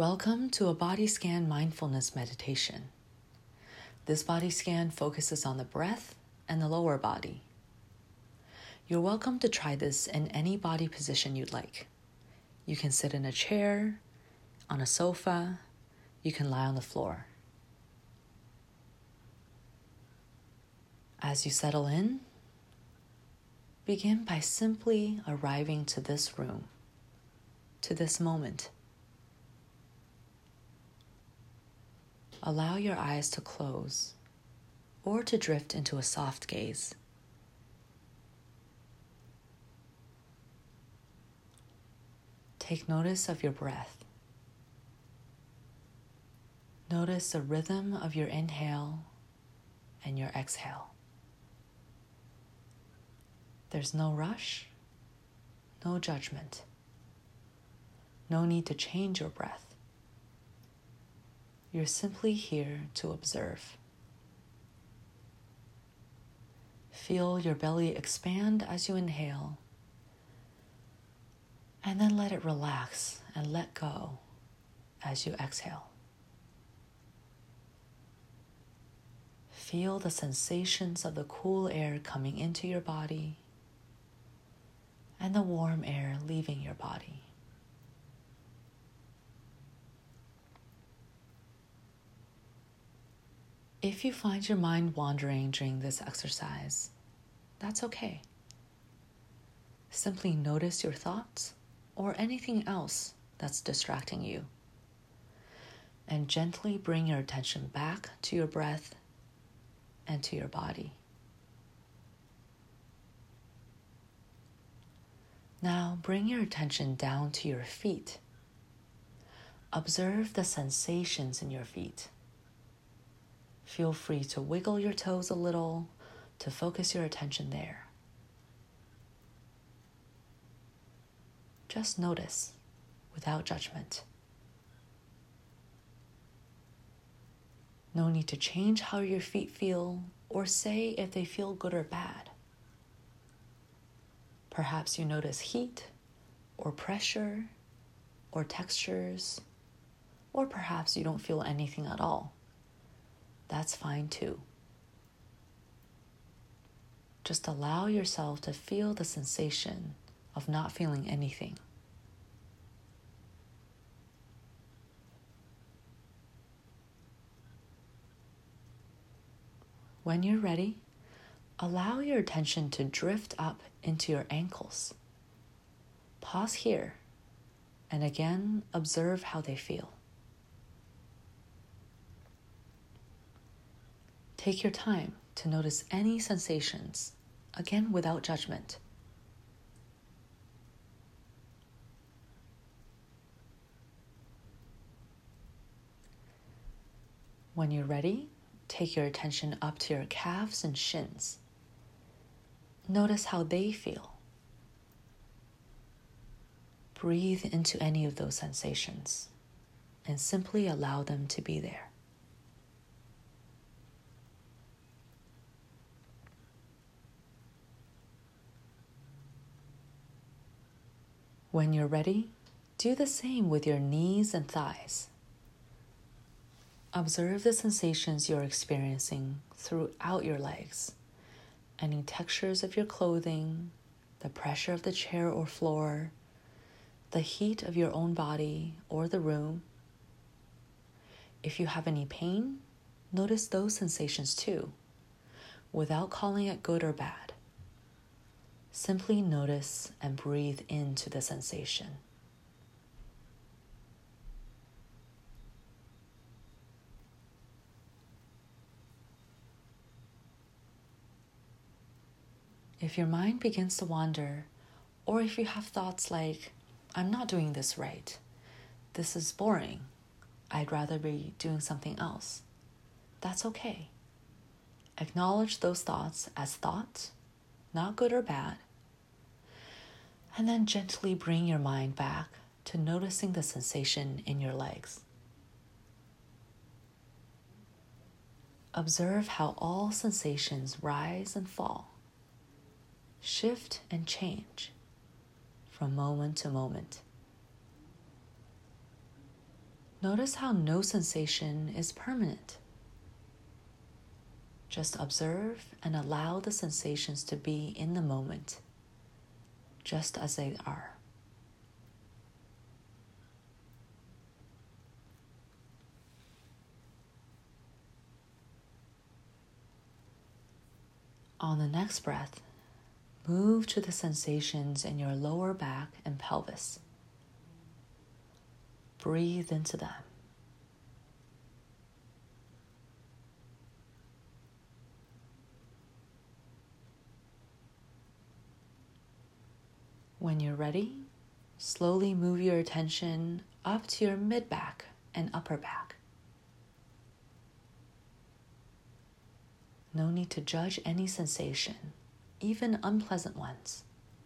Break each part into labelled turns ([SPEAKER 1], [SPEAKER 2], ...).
[SPEAKER 1] Welcome to a body scan mindfulness meditation. This body scan focuses on the breath and the lower body. You're welcome to try this in any body position you'd like. You can sit in a chair, on a sofa, you can lie on the floor. As you settle in, begin by simply arriving to this room, to this moment. Allow your eyes to close or to drift into a soft gaze. Take notice of your breath. Notice the rhythm of your inhale and your exhale. There's no rush, no judgment. No need to change your breath. You're simply here to observe. Feel your belly expand as you inhale, and then let it relax and let go as you exhale. Feel the sensations of the cool air coming into your body and the warm air leaving your body. If you find your mind wandering during this exercise, that's okay. Simply notice your thoughts or anything else that's distracting you, and gently bring your attention back to your breath and to your body. Now bring your attention down to your feet. Observe the sensations in your feet. Feel free to wiggle your toes a little to focus your attention there. Just notice without judgment. No need to change how your feet feel or say if they feel good or bad. Perhaps you notice heat or pressure or textures, or perhaps you don't feel anything at all. That's fine too. Just allow yourself to feel the sensation of not feeling anything. When you're ready, allow your attention to drift up into your ankles. Pause here, and again observe how they feel. Take your time to notice any sensations, again without judgment. When you're ready, take your attention up to your calves and shins. Notice how they feel. Breathe into any of those sensations and simply allow them to be there. When you're ready, do the same with your knees and thighs. Observe the sensations you're experiencing throughout your legs, any textures of your clothing, the pressure of the chair or floor, the heat of your own body or the room. If you have any pain, notice those sensations too, without calling it good or bad. Simply notice and breathe into the sensation. If your mind begins to wander, or if you have thoughts like, I'm not doing this right, this is boring, I'd rather be doing something else, that's okay. Acknowledge those thoughts as thoughts, not good or bad, and then gently bring your mind back to noticing the sensation in your legs. Observe how all sensations rise and fall, shift and change from moment to moment. Notice how no sensation is permanent. Just observe and allow the sensations to be in the moment, just as they are. On the next breath, move to the sensations in your lower back and pelvis. Breathe into them. When you're ready, slowly move your attention up to your mid-back and upper back. No need to judge any sensation, even unpleasant ones.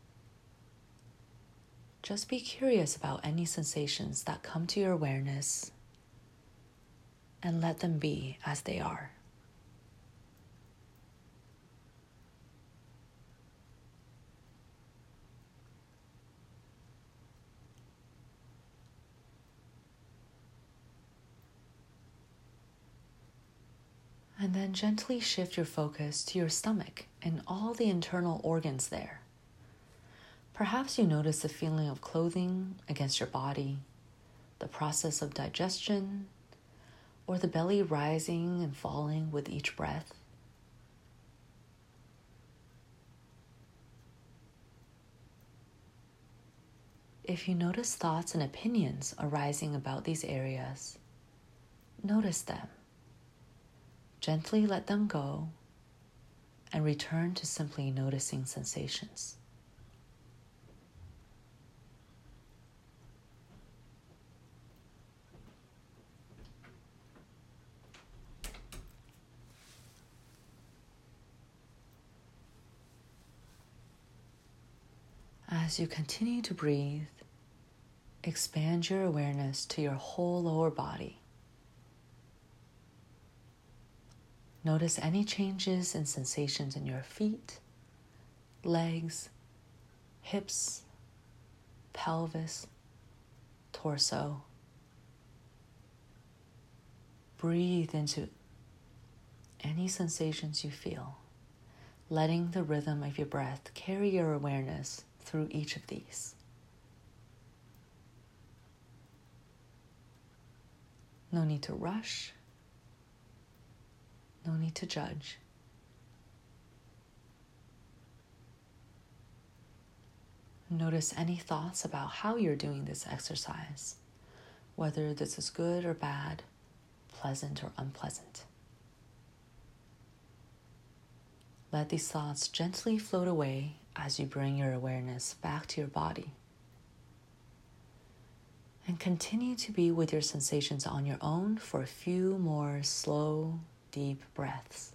[SPEAKER 1] Just be curious about any sensations that come to your awareness and let them be as they are. And then gently shift your focus to your stomach and all the internal organs there. Perhaps you notice the feeling of clothing against your body, the process of digestion, or the belly rising and falling with each breath. If you notice thoughts and opinions arising about these areas, notice them. Gently let them go and return to simply noticing sensations. As you continue to breathe, expand your awareness to your whole lower body. Notice any changes in sensations in your feet, legs, hips, pelvis, torso. Breathe into any sensations you feel, letting the rhythm of your breath carry your awareness through each of these. No need to rush. No need to judge. Notice any thoughts about how you're doing this exercise, whether this is good or bad, pleasant or unpleasant. Let these thoughts gently float away as you bring your awareness back to your body. And continue to be with your sensations on your own for a few more slow, deep breaths.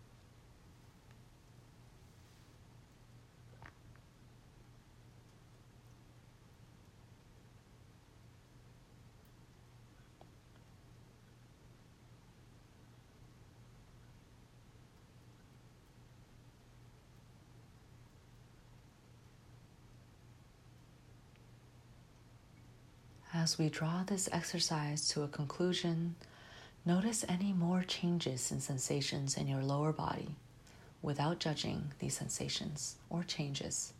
[SPEAKER 1] As we draw this exercise to a conclusion, notice any more changes in sensations in your lower body without judging these sensations or changes.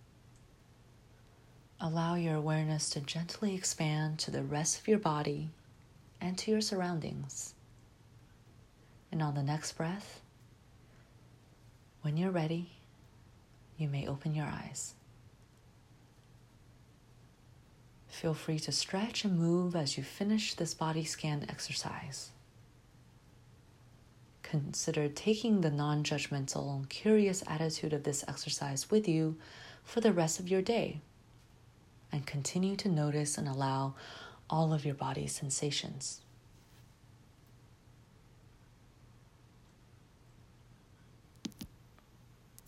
[SPEAKER 1] Allow your awareness to gently expand to the rest of your body and to your surroundings. And on the next breath, when you're ready, you may open your eyes. Feel free to stretch and move as you finish this body scan exercise. Consider taking the non-judgmental, curious attitude of this exercise with you for the rest of your day, and continue to notice and allow all of your body's sensations.